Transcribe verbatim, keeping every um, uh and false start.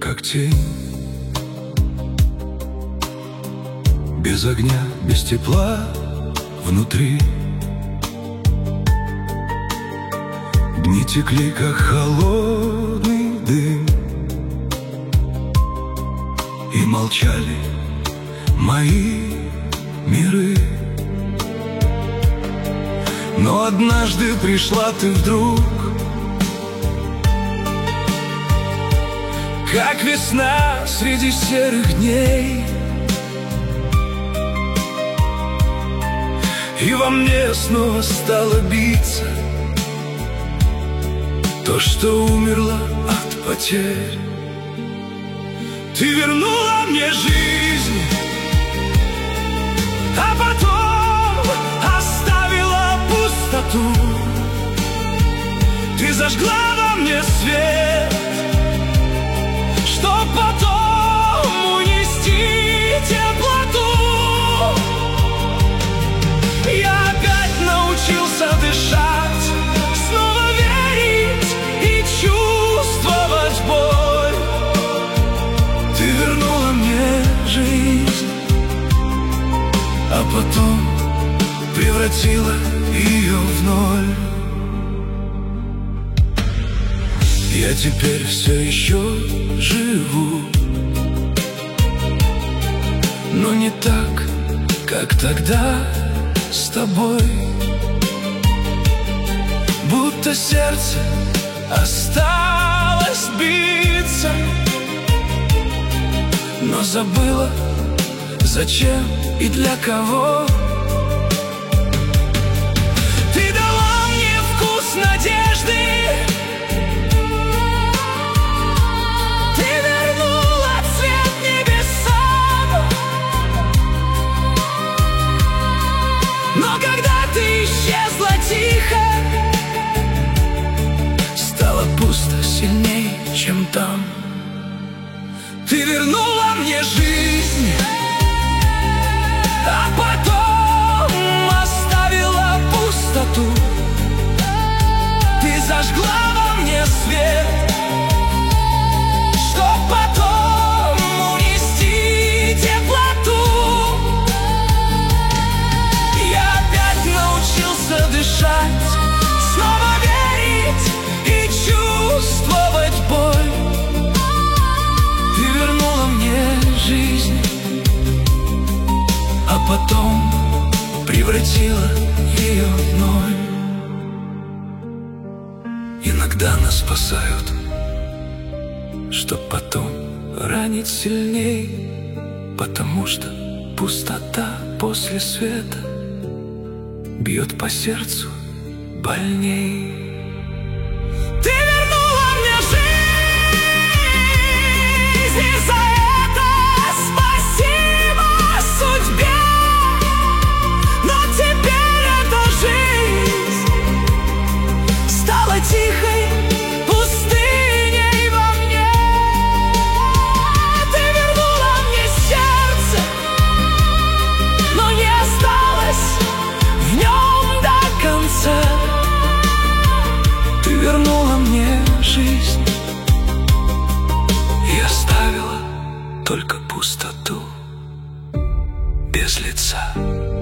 как тень, без огня, без тепла внутри. Дни текли, как холодный дым, и молчали мои миры. Но однажды пришла ты вдруг, как весна среди серых дней, и во мне снова стало биться то, что умерло от потерь. Ты вернула мне жизнь, а потом оставила пустоту. Ты зажгла во мне свет, чтоб потом унести теплоту. Я опять научился дышать, снова верить и чувствовать боль. Ты вернула мне жизнь, а потом превратила ее в ноль. Я теперь все еще живу, но не так, как тогда с тобой. Будто сердце осталось биться, но забыла, зачем и для кого. Ты дала мне вкус надежды, ты вернула цвет небесам. Но когда ты исчезла тихо, стало пусто сильней, чем там. Ты вернула мне жизнь, а потом оставила пустоту. Ты зажгла во мне свет, чтоб потом унести теплоту. Я опять научился дышать, снова верить и чувствовать боль. Ты вернула мне жизнь, а потом превратила ее в ноль. Иногда нас спасают, чтоб потом ранить сильней, потому что пустота после света бьет по сердцу больней. Ты вернула мне жизнь, и за это спасибо судьбе. Но теперь эта жизнь стала тихой пустыней во мне. Ты вернула мне сердце, но не осталось в нем до конца. Ты вернула мне жизнь и оставила только пустоту без лица.